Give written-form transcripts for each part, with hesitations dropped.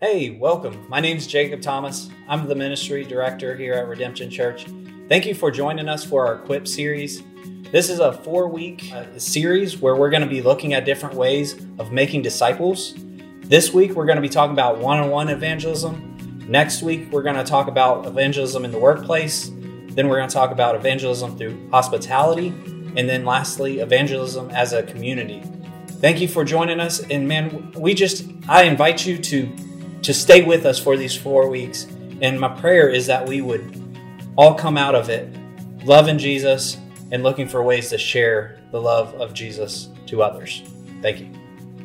Hey, welcome. My name's Jacob Thomas. I'm the ministry director here at Redemption Church. Thank you for joining us for our Equip series. This is a 4-week series where we're going to be looking at different ways of making disciples. This week, we're going to be talking about one-on-one evangelism. Next week, we're going to talk about evangelism in the workplace. Then we're going to talk about evangelism through hospitality. And then lastly, evangelism as a community. Thank you for joining us. And man, I invite you to stay with us for these 4 weeks. And my prayer is that we would all come out of it loving Jesus and looking for ways to share the love of Jesus to others. Thank you.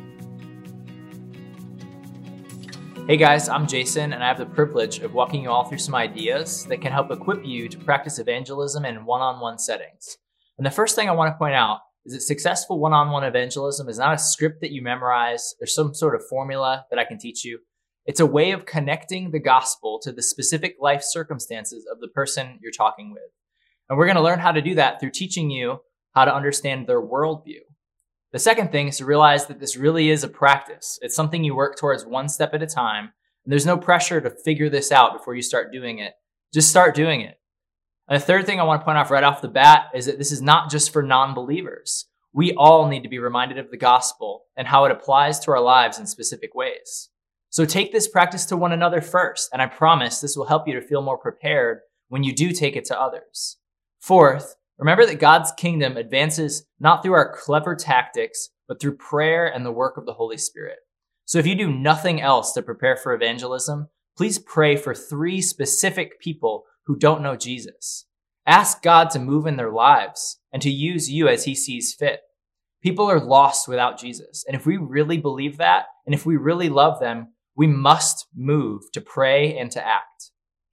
Hey guys, I'm Jason, and I have the privilege of walking you all through some ideas that can help equip you to practice evangelism in one-on-one settings. And the first thing I want to point out is that successful one-on-one evangelism is not a script that you memorize. There's some sort of formula that I can teach you. It's a way of connecting the gospel to the specific life circumstances of the person you're talking with. And we're going to learn how to do that through teaching you how to understand their worldview. The second thing is to realize that this really is a practice. It's something you work towards one step at a time. And there's no pressure to figure this out before you start doing it. Just start doing it. And the third thing I want to point out right off the bat is that this is not just for non-believers. We all need to be reminded of the gospel and how it applies to our lives in specific ways. So take this practice to one another first, and I promise this will help you to feel more prepared when you do take it to others. Fourth, remember that God's kingdom advances not through our clever tactics, but through prayer and the work of the Holy Spirit. So if you do nothing else to prepare for evangelism, please pray for 3 specific people who don't know Jesus. Ask God to move in their lives and to use you as he sees fit. People are lost without Jesus. And if we really believe that, and if we really love them, we must move to pray and to act.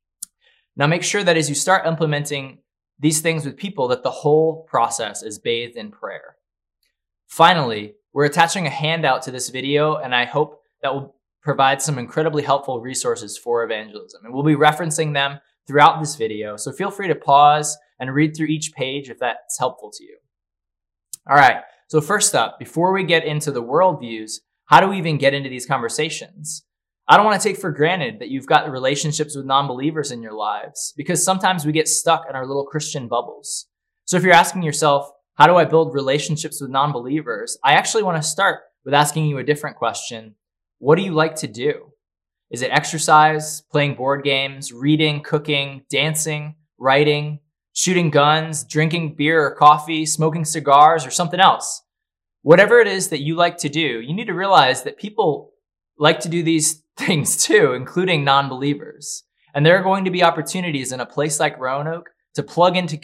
Now make sure that as you start implementing these things with people, that the whole process is bathed in prayer. Finally, we're attaching a handout to this video, and I hope that will provide some incredibly helpful resources for evangelism. And we'll be referencing them throughout this video, so feel free to pause and read through each page if that's helpful to you. All right, so first up, before we get into the worldviews, how do we even get into these conversations? I don't want to take for granted that you've got relationships with non-believers in your lives, because sometimes we get stuck in our little Christian bubbles. So if you're asking yourself, how do I build relationships with non-believers? I actually want to start with asking you a different question. What do you like to do? Is it exercise, playing board games, reading, cooking, dancing, writing, shooting guns, drinking beer or coffee, smoking cigars, or something else? Whatever it is that you like to do, you need to realize that people like to do these things too, including non-believers. And there are going to be opportunities in a place like Roanoke to plug into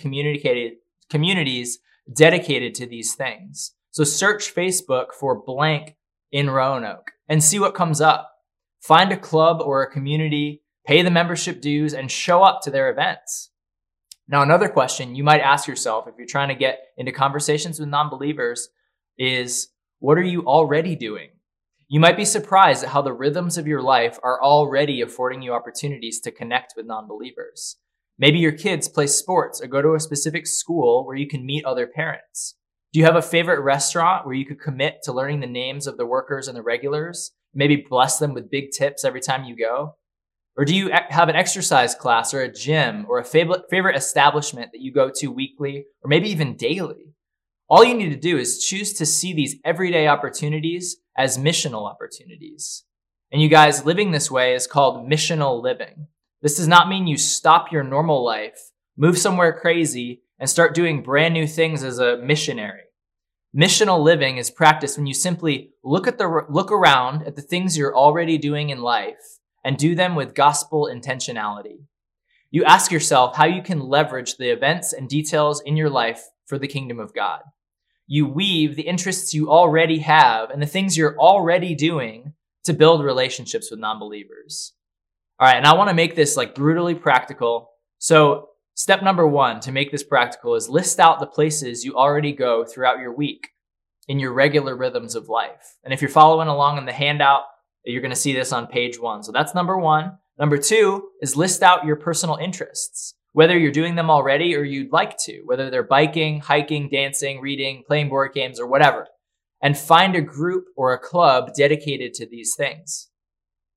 communities dedicated to these things. So search Facebook for blank in Roanoke and see what comes up. Find a club or a community, pay the membership dues, and show up to their events. Now, another question you might ask yourself if you're trying to get into conversations with non-believers is, what are you already doing? You might be surprised at how the rhythms of your life are already affording you opportunities to connect with non-believers. Maybe your kids play sports or go to a specific school where you can meet other parents. Do you have a favorite restaurant where you could commit to learning the names of the workers and the regulars? Maybe bless them with big tips every time you go? Or do you have an exercise class or a gym or a favorite establishment that you go to weekly or maybe even daily? All you need to do is choose to see these everyday opportunities as missional opportunities. And you guys, living this way is called missional living. This does not mean you stop your normal life, move somewhere crazy, and start doing brand new things as a missionary. Missional living is practiced when you simply look around at the things you're already doing in life and do them with gospel intentionality. You ask yourself how you can leverage the events and details in your life for the kingdom of God. You weave the interests you already have and the things you're already doing to build relationships with non-believers. All right, and I want to make this brutally practical. So step number 1 to make this practical is list out the places you already go throughout your week in your regular rhythms of life. And if you're following along in the handout, you're going to see this on page 1. So that's number 1. Number 2 is list out your personal interests, whether you're doing them already or you'd like to, whether they're biking, hiking, dancing, reading, playing board games, or whatever. And find a group or a club dedicated to these things.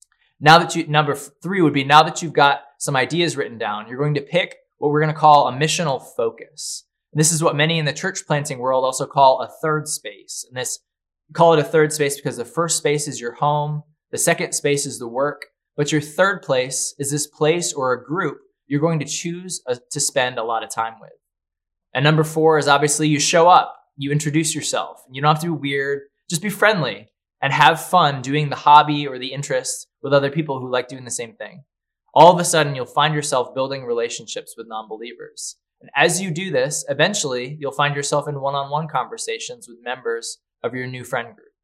Number 3 would be, now that you've got some ideas written down, you're going to pick what we're going to call a missional focus. This is what many in the church planting world also call a third space. And call it a third space because the first space is your home. The second space is the work. But your third place is this place or a group you're going to choose to spend a lot of time with. And number 4 is obviously you show up, you introduce yourself. You don't have to be weird, just be friendly and have fun doing the hobby or the interest with other people who like doing the same thing. All of a sudden, you'll find yourself building relationships with non-believers. And as you do this, eventually, you'll find yourself in one-on-one conversations with members of your new friend group.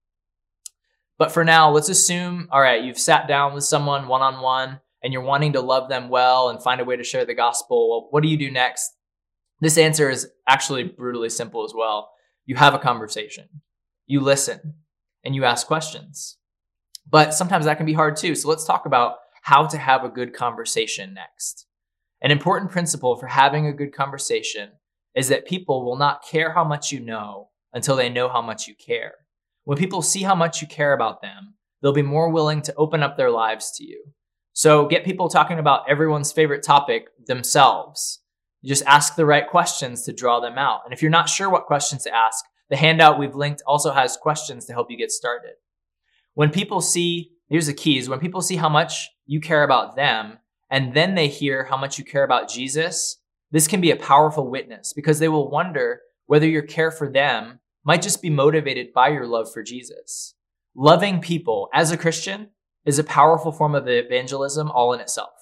But for now, let's assume, all right, you've sat down with someone one-on-one and you're wanting to love them well and find a way to share the gospel. Well, what do you do next? This answer is actually brutally simple as well. You have a conversation, you listen, and you ask questions. But sometimes that can be hard too. So let's talk about how to have a good conversation next. An important principle for having a good conversation is that people will not care how much you know until they know how much you care. When people see how much you care about them, they'll be more willing to open up their lives to you. So get people talking about everyone's favorite topic, themselves. You just ask the right questions to draw them out. And if you're not sure what questions to ask, the handout we've linked also has questions to help you get started. When people see, here's the keys, when people see how much you care about them, and then they hear how much you care about Jesus, this can be a powerful witness because they will wonder whether your care for them might just be motivated by your love for Jesus. Loving people as a Christian is a powerful form of evangelism all in itself.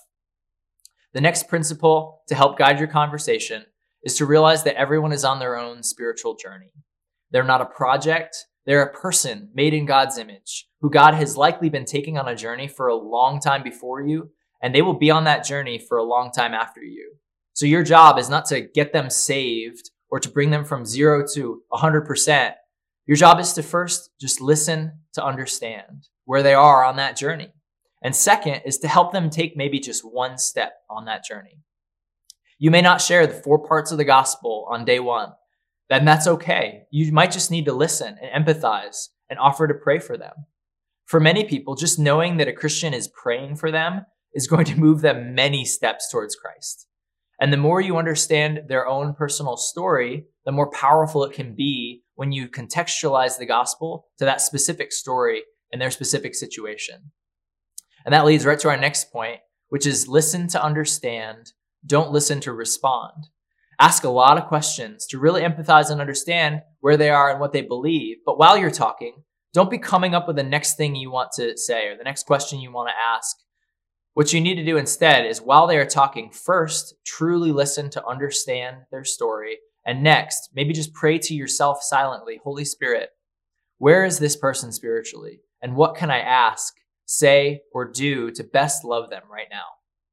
The next principle to help guide your conversation is to realize that everyone is on their own spiritual journey. They're not a project. They're a person made in God's image who God has likely been taking on a journey for a long time before you, and they will be on that journey for a long time after you. So your job is not to get them saved or to bring them from 0 to 100%. Your job is to first just listen to understand where they are on that journey. And second is to help them take maybe just one step on that journey. You may not share the 4 parts of the gospel on day 1. Then that's okay. You might just need to listen and empathize and offer to pray for them. For many people, just knowing that a Christian is praying for them is going to move them many steps towards Christ. And the more you understand their own personal story, the more powerful it can be when you contextualize the gospel to that specific story and their specific situation. And that leads right to our next point, which is listen to understand, don't listen to respond. Ask a lot of questions to really empathize and understand where they are and what they believe. But while you're talking, don't be coming up with the next thing you want to say or the next question you want to ask. What you need to do instead is while they are talking, first, truly listen to understand their story. And next, maybe just pray to yourself silently, Holy Spirit, where is this person spiritually? And what can I ask, say, or do to best love them right now?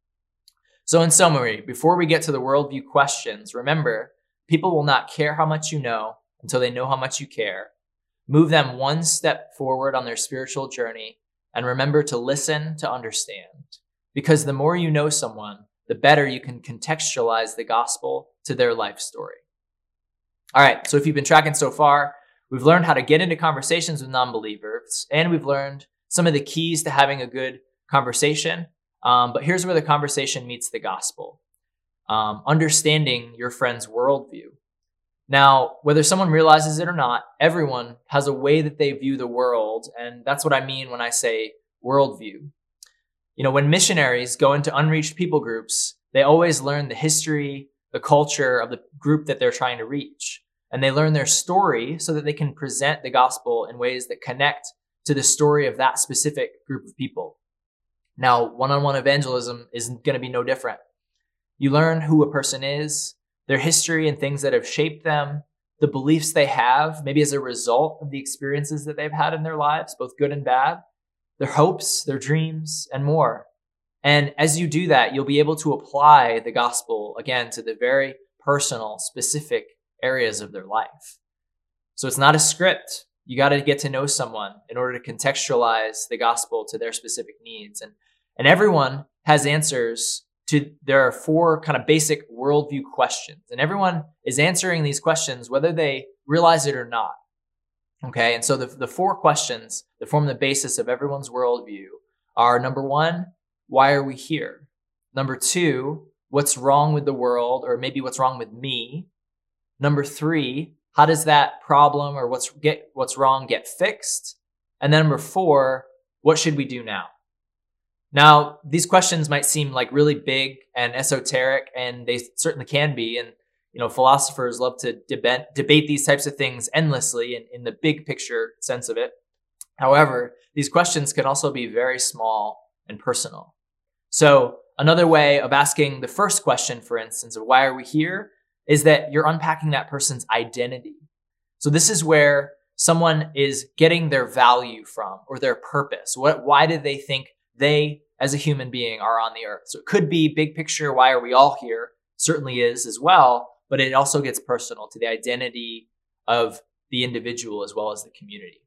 So in summary, before we get to the worldview questions, remember, people will not care how much you know until they know how much you care. Move them one step forward on their spiritual journey, and remember to listen to understand. Because the more you know someone, the better you can contextualize the gospel to their life story. All right, so if you've been tracking so far, we've learned how to get into conversations with non-believers, and we've learned some of the keys to having a good conversation. But here's where the conversation meets the gospel. Understanding your friend's worldview. Now, whether someone realizes it or not, everyone has a way that they view the world. And that's what I mean when I say worldview. You know, when missionaries go into unreached people groups, they always learn the history, the culture of the group that they're trying to reach. And they learn their story so that they can present the gospel in ways that connect to the story of that specific group of people. Now, one-on-one evangelism is going to be no different. You learn who a person is, their history and things that have shaped them, the beliefs they have, maybe as a result of the experiences that they've had in their lives, both good and bad, their hopes, their dreams, and more. And as you do that, you'll be able to apply the gospel, again, to the very personal, specific areas of their life. So it's not a script. You got to get to know someone in order to contextualize the gospel to their specific needs. And everyone has answers to, there are 4 kind of basic worldview questions. And everyone is answering these questions whether they realize it or not. Okay, and so the 4 questions that form the basis of everyone's worldview are number one, why are we here? Number two, what's wrong with the world, or maybe what's wrong with me? Number three, how does that problem or what's wrong get fixed? And then number four, what should we do now? Now, these questions might seem like really big and esoteric, and they certainly can be. And, philosophers love to debate these types of things endlessly in the big picture sense of it. However, these questions can also be very small and personal. So another way of asking the first question, for instance, of why are we here, is that you're unpacking that person's identity. So this is where someone is getting their value from, or their purpose. Why do they think they, as a human being, are on the earth? So it could be big picture, why are we all here? Certainly is as well, but it also gets personal to the identity of the individual as well as the community.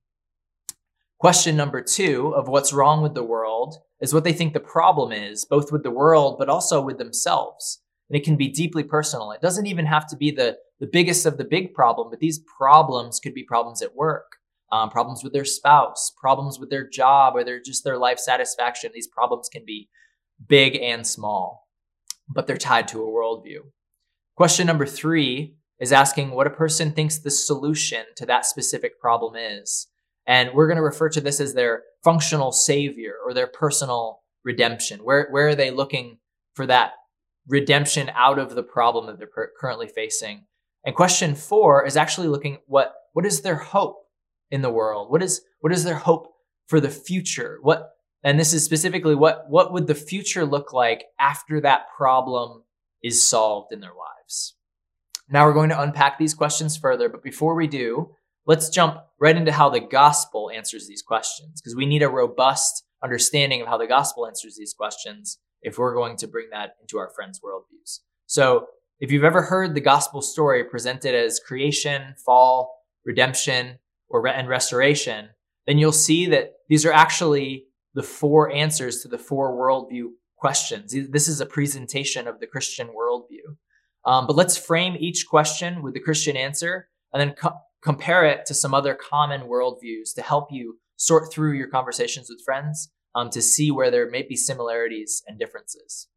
Question number two of what's wrong with the world is what they think the problem is, both with the world, but also with themselves. And it can be deeply personal. It doesn't even have to be the biggest of the big problem, but these problems could be problems at work, problems with their spouse, problems with their job, or their life satisfaction. These problems can be big and small, but they're tied to a worldview. Question number three is asking what a person thinks the solution to that specific problem is. And we're going to refer to this as their functional savior or their personal redemption. Where are they looking for that redemption out of the problem that they're currently facing? And question four is actually looking what is their hope in the world? What is their hope for the future? And this is specifically what would the future look like after that problem is solved in their lives? Now we're going to unpack these questions further, but before we do, let's jump right into how the gospel answers these questions, because we need a robust understanding of how the gospel answers these questions if we're going to bring that into our friends' worldviews. So if you've ever heard the gospel story presented as creation, fall, redemption, and restoration, then you'll see that these are actually the four answers to the four worldview questions. This is a presentation of the Christian worldview. But let's frame each question with the Christian answer and then compare it to some other common worldviews to help you sort through your conversations with friends to see where there may be similarities and differences.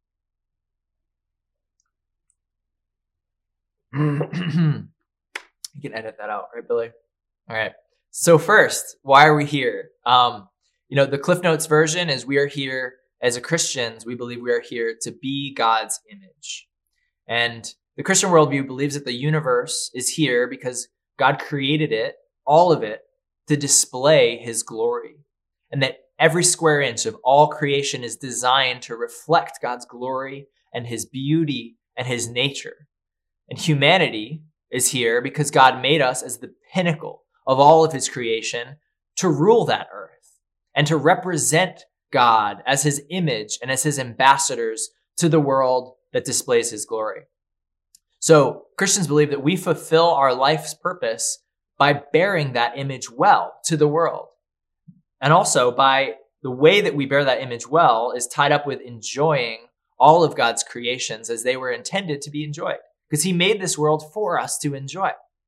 You can edit that out, right, Billy? All right. So first, why are we here? The Cliff Notes version is we are here as Christians. We believe we are here to be God's image. And the Christian worldview believes that the universe is here because God created it, all of it, to display his glory. And that every square inch of all creation is designed to reflect God's glory and his beauty and his nature. And humanity is here because God made us as the pinnacle of all of his creation to rule that earth and to represent God as his image and as his ambassadors to the world that displays his glory. So Christians believe that we fulfill our life's purpose by bearing that image well to the world. And also by the way that we bear that image well is tied up with enjoying all of God's creations as they were intended to be enjoyed, because he made this world for us to enjoy.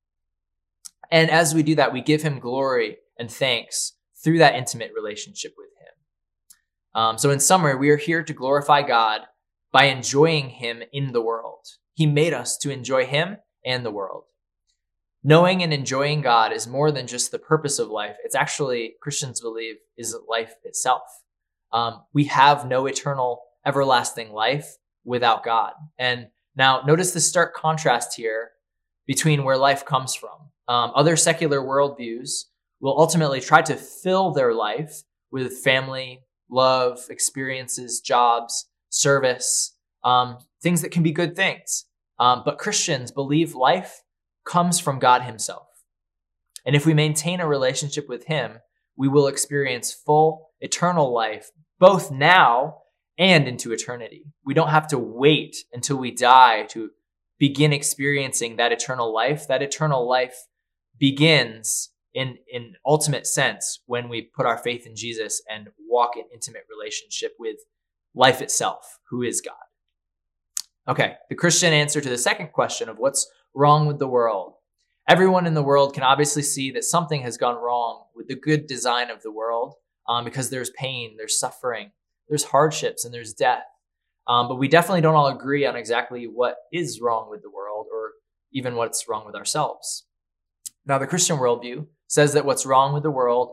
And as we do that, we give him glory and thanks through that intimate relationship with him. So in summary, we are here to glorify God by enjoying him in the world. He made us to enjoy him and the world. Knowing and enjoying God is more than just the purpose of life. It's actually, Christians believe, is life itself. We have no eternal, everlasting life without God. And now notice the stark contrast here between where life comes from. Other secular worldviews will ultimately try to fill their life with family, love, experiences, jobs, service, things that can be good things. But Christians believe life comes from God himself. And if we maintain a relationship with him, we will experience full eternal life, both now and into eternity. We don't have to wait until we die to begin experiencing that eternal life. That eternal life begins in ultimate sense when we put our faith in Jesus and walk in intimate relationship with life itself, who is God. Okay, the Christian answer to the second question of what's wrong with the world. Everyone in the world can obviously see that something has gone wrong with the good design of the world. because there's pain, there's suffering, there's hardships, and there's death. But we definitely don't all agree on exactly what is wrong with the world or even what's wrong with ourselves. Now, the Christian worldview says that what's wrong with the world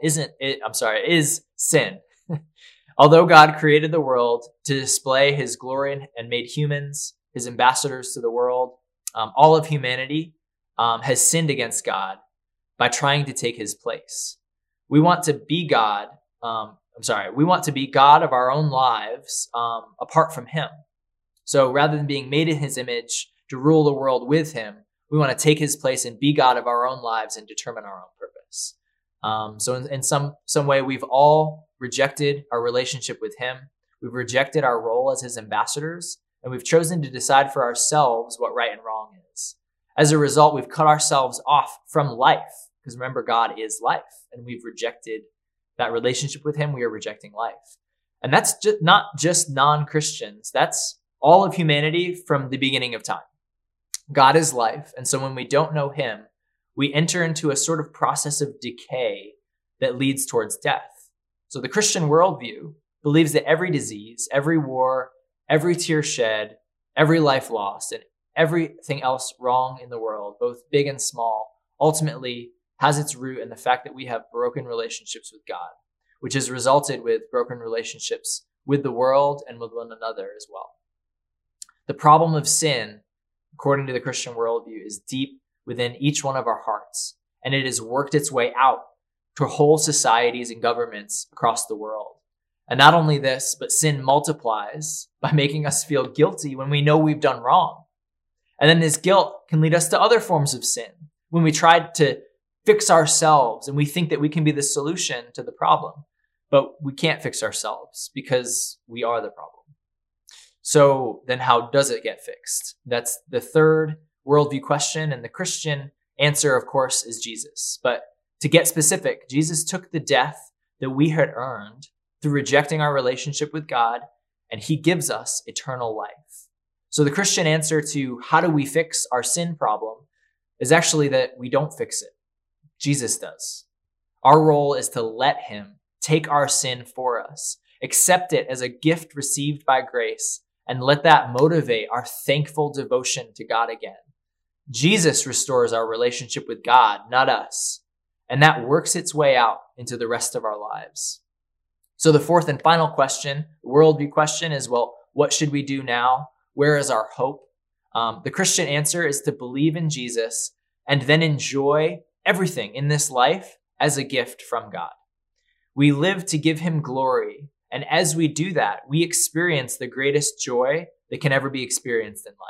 is sin. Although God created the world to display his glory and made humans his ambassadors to the world, all of humanity has sinned against God by trying to take his place. We want to be God. We want to be God of our own lives apart from him. So rather than being made in his image to rule the world with him, we want to take his place and be God of our own lives and determine our own purpose. So in some way, we've all rejected our relationship with him. We've rejected our role as his ambassadors, and we've chosen to decide for ourselves what right and wrong is. As a result, we've cut ourselves off from life, because remember, God is life, and we've rejected that relationship with him. We are rejecting life. And that's not just non-Christians. That's all of humanity from the beginning of time. God is life, and so when we don't know him, we enter into a sort of process of decay that leads towards death. So the Christian worldview believes that every disease, every war, every tear shed, every life lost, and everything else wrong in the world, both big and small, ultimately has its root in the fact that we have broken relationships with God, which has resulted with broken relationships with the world and with one another as well. The problem of sin, according to the Christian worldview, is deep within each one of our hearts, and it has worked its way out to whole societies and governments across the world. And not only this, but sin multiplies by making us feel guilty when we know we've done wrong. And then this guilt can lead us to other forms of sin when we try to fix ourselves and we think that we can be the solution to the problem, but we can't fix ourselves because we are the problem. So then how does it get fixed? That's the third worldview question. And the Christian answer, of course, is Jesus. But to get specific, Jesus took the death that we had earned through rejecting our relationship with God, and he gives us eternal life. So the Christian answer to how do we fix our sin problem is actually that we don't fix it. Jesus does. Our role is to let him take our sin for us, accept it as a gift received by grace, and let that motivate our thankful devotion to God again. Jesus restores our relationship with God, not us. And that works its way out into the rest of our lives. So the fourth and final question, worldview question, is, well, what should we do now? Where is our hope? The Christian answer is to believe in Jesus and then enjoy everything in this life as a gift from God. We live to give him glory. And as we do that, we experience the greatest joy that can ever be experienced in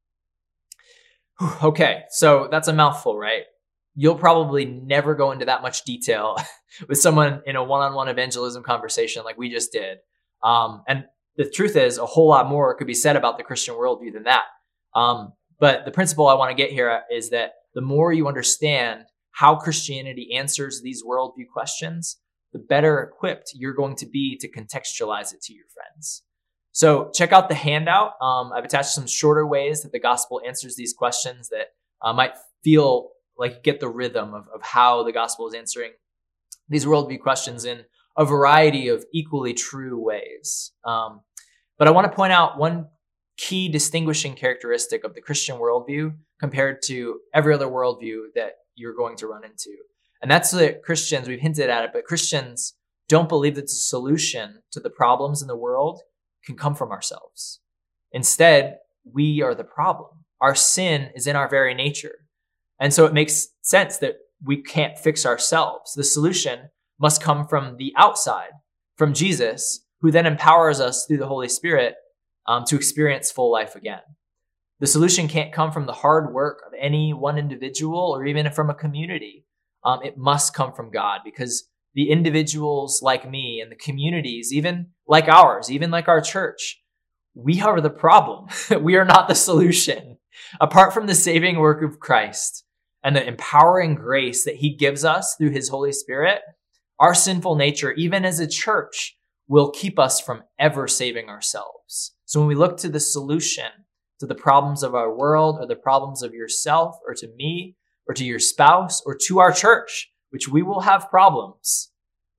life. Okay, so that's a mouthful, right? You'll probably never go into that much detail with someone in a one-on-one evangelism conversation like we just did. And the truth is, a whole lot more could be said about the Christian worldview than that. But the principle I want to get here is that the more you understand how Christianity answers these worldview questions, the better equipped you're going to be to contextualize it to your friends. So check out the handout. I've attached some shorter ways that the gospel answers these questions that might feel like you get the rhythm of how the gospel is answering these worldview questions in a variety of equally true ways. But I want to point out one key distinguishing characteristic of the Christian worldview compared to every other worldview that you're going to run into. And that's that Christians, we've hinted at it, but Christians don't believe that the solution to the problems in the world can come from ourselves. Instead, we are the problem. Our sin is in our very nature. And so it makes sense that we can't fix ourselves. The solution must come from the outside, from Jesus, who then empowers us through the Holy Spirit to experience full life again. The solution can't come from the hard work of any one individual or even from a community. It must come from God, because the individuals like me and the communities, even like ours, even like our church, we are the problem. We are not the solution. Apart from the saving work of Christ and the empowering grace that he gives us through his Holy Spirit, our sinful nature, even as a church, will keep us from ever saving ourselves. So when we look to the solution to the problems of our world or the problems of yourself or to me or to your spouse or to our church, which we will have problems,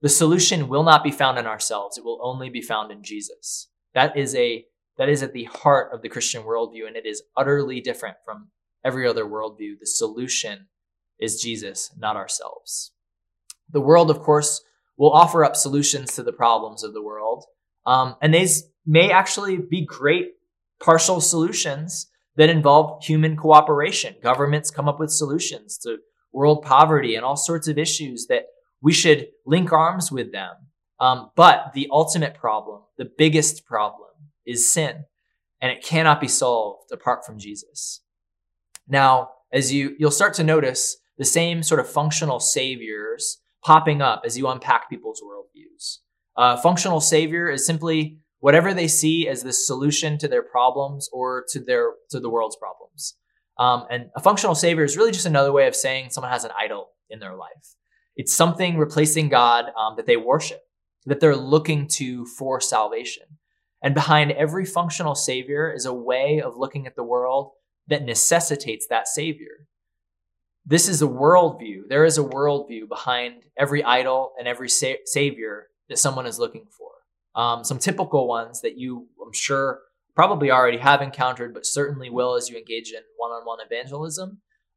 The solution will not be found in ourselves. It will only be found in Jesus. That is at the heart of the Christian worldview, and it is utterly different from every other worldview. The solution is Jesus, not ourselves. The world, of course, will offer up solutions to the problems of the world, and these may actually be great partial solutions that involve human cooperation. Governments come up with solutions to world poverty and all sorts of issues that we should link arms with them. But the ultimate problem, the biggest problem, is sin, and it cannot be solved apart from Jesus. Now, as you'll start to notice the same sort of functional saviors popping up as you unpack people's worldviews. Functional savior is simply whatever they see as the solution to their problems or to the world's problems. And a functional savior is really just another way of saying someone has an idol in their life. It's something replacing God that they worship, that they're looking to for salvation. And behind every functional savior is a way of looking at the world that necessitates that savior. This is a worldview. There is a worldview behind every idol and every savior that someone is looking for. Some typical ones that you, I'm sure, probably already have encountered, but certainly will as you engage in one-on-one evangelism,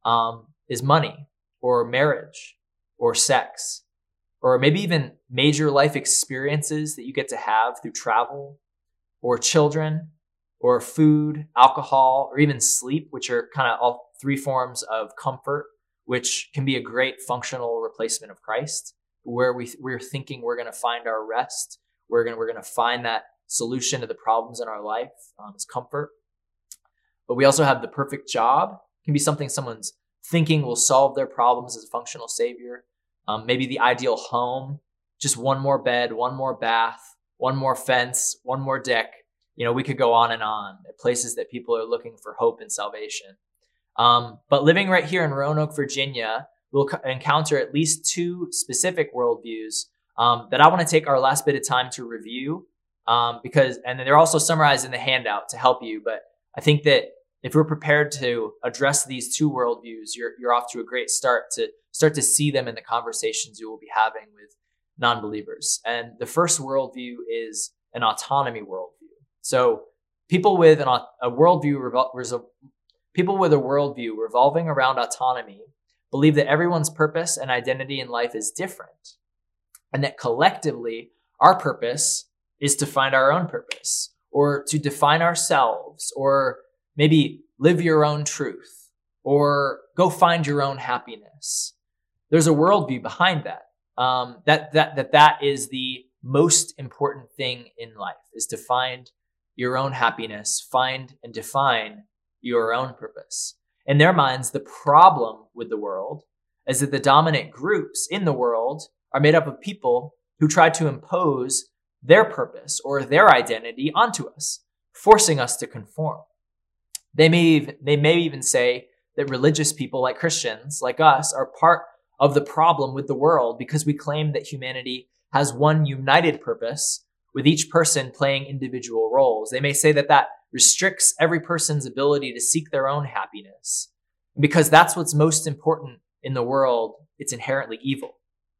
is money or marriage or sex, or maybe even major life experiences that you get to have through travel, or children, or food, alcohol, or even sleep, which are kind of all three forms of comfort, which can be a great functional replacement of Christ, where we're thinking we're going to find our rest, we're going to find that solution to the problems in our life is comfort. But we also have the perfect job. It can be something someone's thinking will solve their problems as a functional savior. Maybe the ideal home, just one more bed, one more bath, one more fence, one more deck. We could go on at places that people are looking for hope and salvation. But living right here in Roanoke, Virginia, we'll encounter at least two specific worldviews that I want to take our last bit of time to review, and they're also summarized in the handout to help you. But I think that if we're prepared to address these two worldviews, you're off to a great start to see them in the conversations you will be having with non-believers. And the first worldview is an autonomy worldview. So people with a worldview revolving around autonomy believe that everyone's purpose and identity in life is different, and that collectively our purpose is to find our own purpose, or to define ourselves, or maybe live your own truth, or go find your own happiness. There's a worldview behind that. That is the most important thing in life, is to find your own happiness, find and define your own purpose. In their minds, the problem with the world is that the dominant groups in the world are made up of people who try to impose their purpose or their identity onto us, forcing us to conform. They may even say that religious people like Christians, like us, are part of the problem with the world because we claim that humanity has one united purpose, with each person playing individual roles. They may say that restricts every person's ability to seek their own happiness. And because that's what's most important in the world, it's inherently evil.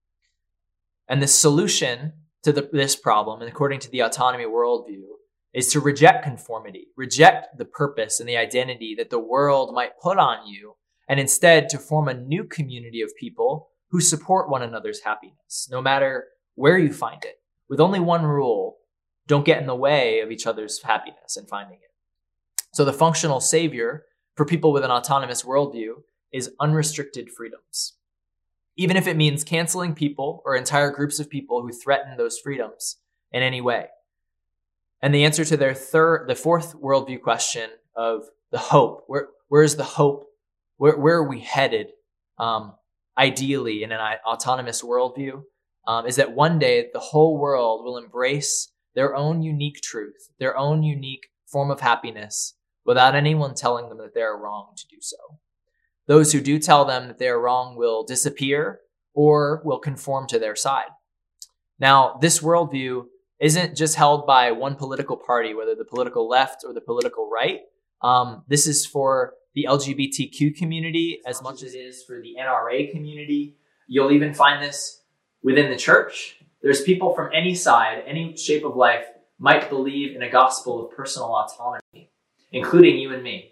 And the solution to this problem, and according to the autonomy worldview, is to reject conformity, reject the purpose and the identity that the world might put on you, and instead to form a new community of people who support one another's happiness, no matter where you find it, with only one rule: don't get in the way of each other's happiness and finding it. So the functional savior for people with an autonomous worldview is unrestricted freedoms, even if it means canceling people or entire groups of people who threaten those freedoms in any way. And the answer to the fourth worldview question of the hope, where is the hope? Where are we headed? Ideally, in an autonomous worldview, is that one day the whole world will embrace their own unique truth, their own unique form of happiness, without anyone telling them that they are wrong to do so. Those who do tell them that they are wrong will disappear or will conform to their side. Now, this worldview isn't just held by one political party, whether the political left or the political right. This is for the LGBTQ community as much as it is for the NRA community. You'll even find this within the church. There's people from any side, any shape of life, might believe in a gospel of personal autonomy, including you and me.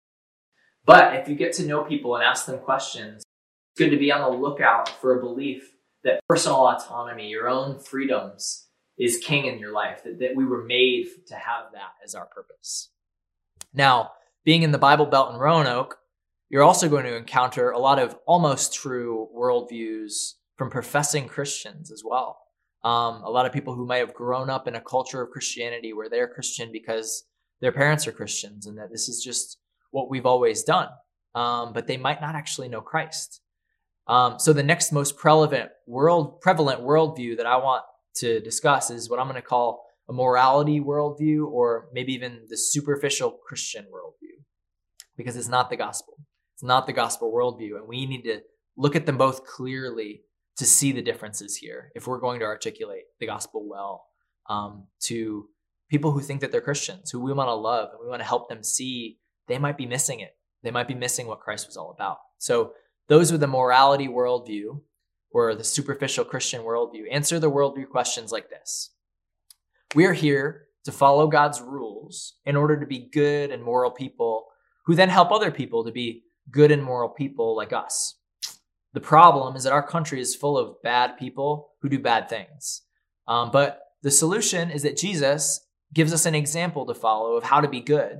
But if you get to know people and ask them questions, it's good to be on the lookout for a belief that personal autonomy, your own freedoms, is king in your life, that we were made to have that as our purpose. Now, being in the Bible Belt in Roanoke, you're also going to encounter a lot of almost true worldviews from professing Christians as well. A lot of people who might have grown up in a culture of Christianity where they're Christian because their parents are Christians and that this is just what we've always done. But they might not actually know Christ. So the next most prevalent worldview that I want to discuss is what I'm going to call a morality worldview, or maybe even the superficial Christian worldview, because it's not the gospel. It's not the gospel worldview. And we need to look at them both clearly to see the differences here if we're going to articulate the gospel well to people who think that they're Christians, who we want to love, and we want to help them see they might be missing it. They might be missing what Christ was all about. So those with the morality worldview or the superficial Christian worldview answer the worldview questions like this. We are here to follow God's rules in order to be good and moral people who then help other people to be good and moral people like us. The problem is that our country is full of bad people who do bad things. But the solution is that Jesus gives us an example to follow of how to be good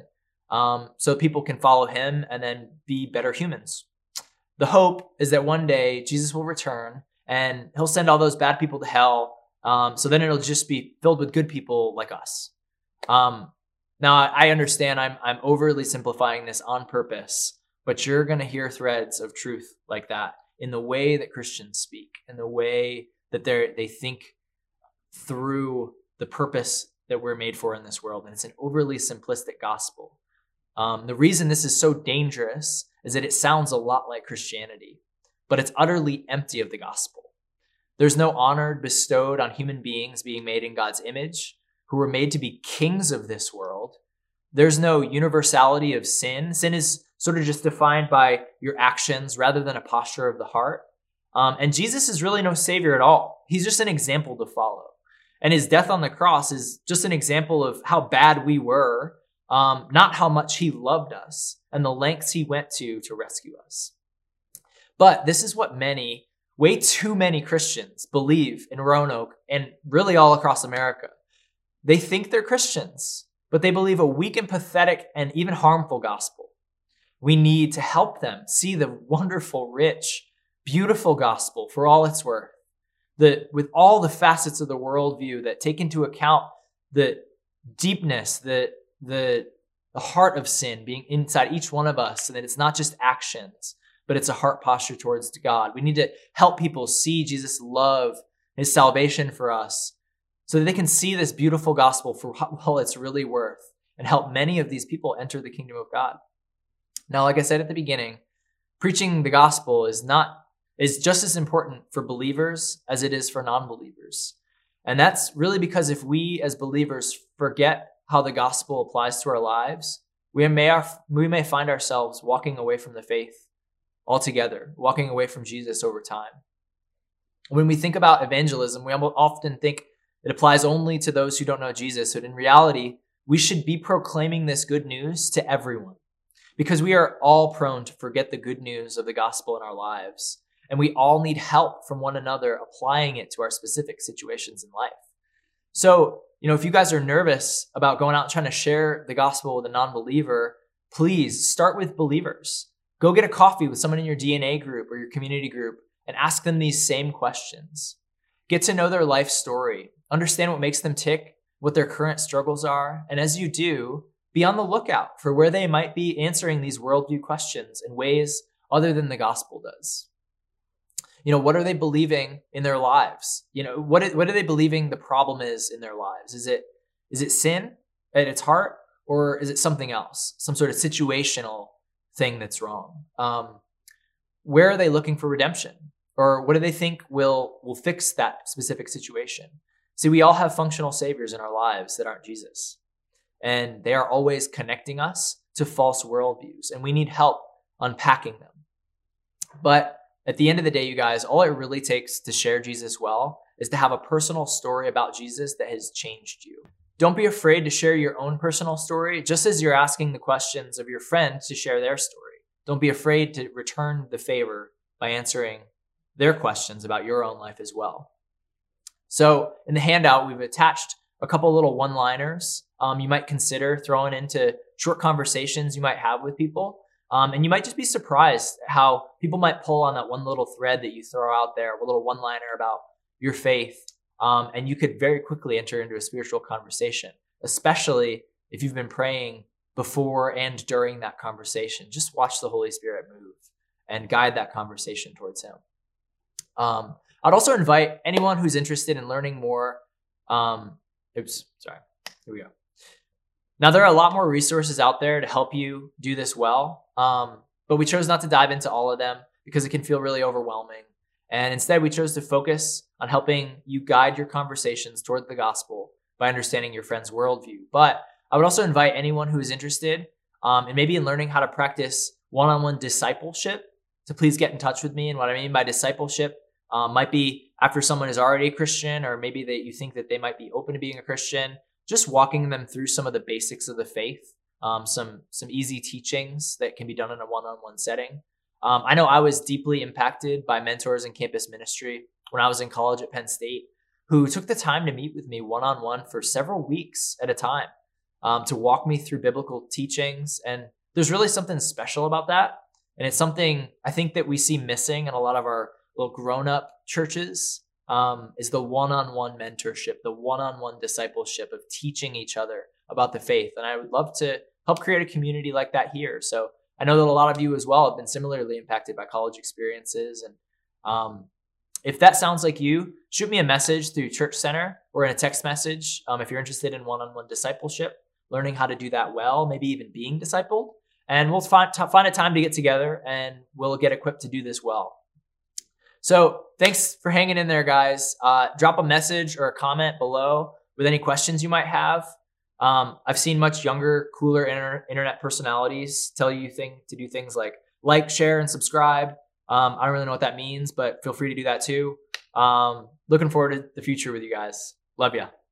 so people can follow him and then be better humans. The hope is that one day Jesus will return and he'll send all those bad people to hell. So then it'll just be filled with good people like us. Now, I understand I'm overly simplifying this on purpose, but you're going to hear threads of truth like that in the way that Christians speak, in the way that they think through the purpose that we're made for in this world. And it's an overly simplistic gospel. The reason this is so dangerous is that it sounds a lot like Christianity, but it's utterly empty of the gospel. There's no honor bestowed on human beings being made in God's image, who were made to be kings of this world. There's no universality of sin. Sin is sort of just defined by your actions rather than a posture of the heart. And Jesus is really no savior at all. He's just an example to follow. And his death on the cross is just an example of how bad we were, not how much he loved us and the lengths he went to rescue us. But this is what way too many Christians believe in Roanoke and really all across America. They think they're Christians, but they believe a weak and pathetic and even harmful gospel. We need to help them see the wonderful, rich, beautiful gospel for all it's worth, with all the facets of the worldview that take into account the deepness, the heart of sin being inside each one of us, and that it's not just actions, but it's a heart posture towards God. We need to help people see Jesus' love, his salvation for us, so that they can see this beautiful gospel for all it's really worth and help many of these people enter the kingdom of God. Now, like I said at the beginning, preaching the gospel is just as important for believers as it is for non-believers. And that's really because if we as believers forget how the gospel applies to our lives, we may find ourselves walking away from the faith altogether, walking away from Jesus over time. When we think about evangelism, we often think it applies only to those who don't know Jesus. But in reality, we should be proclaiming this good news to everyone, because we are all prone to forget the good news of the gospel in our lives. And we all need help from one another applying it to our specific situations in life. So, if you guys are nervous about going out and trying to share the gospel with a non-believer, please start with believers. Go get a coffee with someone in your DNA group or your community group and ask them these same questions. Get to know their life story. Understand what makes them tick, what their current struggles are. And as you do, be on the lookout for where they might be answering these worldview questions in ways other than the gospel does. What are they believing in their lives? What are they believing the problem is in their lives? Is it sin at its heart, or is it something else? Some sort of situational thing that's wrong? Where are they looking for redemption? Or what do they think will fix that specific situation? See, we all have functional saviors in our lives that aren't Jesus. And they are always connecting us to false worldviews, and we need help unpacking them. But at the end of the day, you guys, all it really takes to share Jesus well is to have a personal story about Jesus that has changed you. Don't be afraid to share your own personal story, just as you're asking the questions of your friend to share their story. Don't be afraid to return the favor by answering their questions about your own life as well. So in the handout, we've attached a couple little one-liners you might consider throwing into short conversations you might have with people. And you might just be surprised how people might pull on that one little thread that you throw out there, a little one-liner about your faith. And you could very quickly enter into a spiritual conversation, especially if you've been praying before and during that conversation. Just watch the Holy Spirit move and guide that conversation towards him. I'd also invite anyone who's interested in learning more. Here we go. Now, there are a lot more resources out there to help you do this well, but we chose not to dive into all of them because it can feel really overwhelming. And instead, we chose to focus on helping you guide your conversations toward the gospel by understanding your friend's worldview. But I would also invite anyone who is interested and maybe in learning how to practice one-on-one discipleship to please get in touch with me. And what I mean by discipleship might be after someone is already a Christian, or maybe that you think that they might be open to being a Christian, just walking them through some of the basics of the faith, some easy teachings that can be done in a one-on-one setting. I know I was deeply impacted by mentors in campus ministry when I was in college at Penn State, who took the time to meet with me one-on-one for several weeks at a time to walk me through biblical teachings. And there's really something special about that. And it's something I think that we see missing in a lot of our little grown-up churches, is the one-on-one mentorship, the one-on-one discipleship of teaching each other about the faith. And I would love to help create a community like that here. So I know that a lot of you as well have been similarly impacted by college experiences. And if that sounds like you, shoot me a message through Church Center or in a text message if you're interested in one-on-one discipleship, learning how to do that well, maybe even being discipled. And we'll find a time to get together and we'll get equipped to do this well. So thanks for hanging in there, guys. Drop a message or a comment below with any questions you might have. I've seen much younger, cooler internet personalities tell you to do things like, share, and subscribe. I don't really know what that means, but feel free to do that too. Looking forward to the future with you guys. Love ya.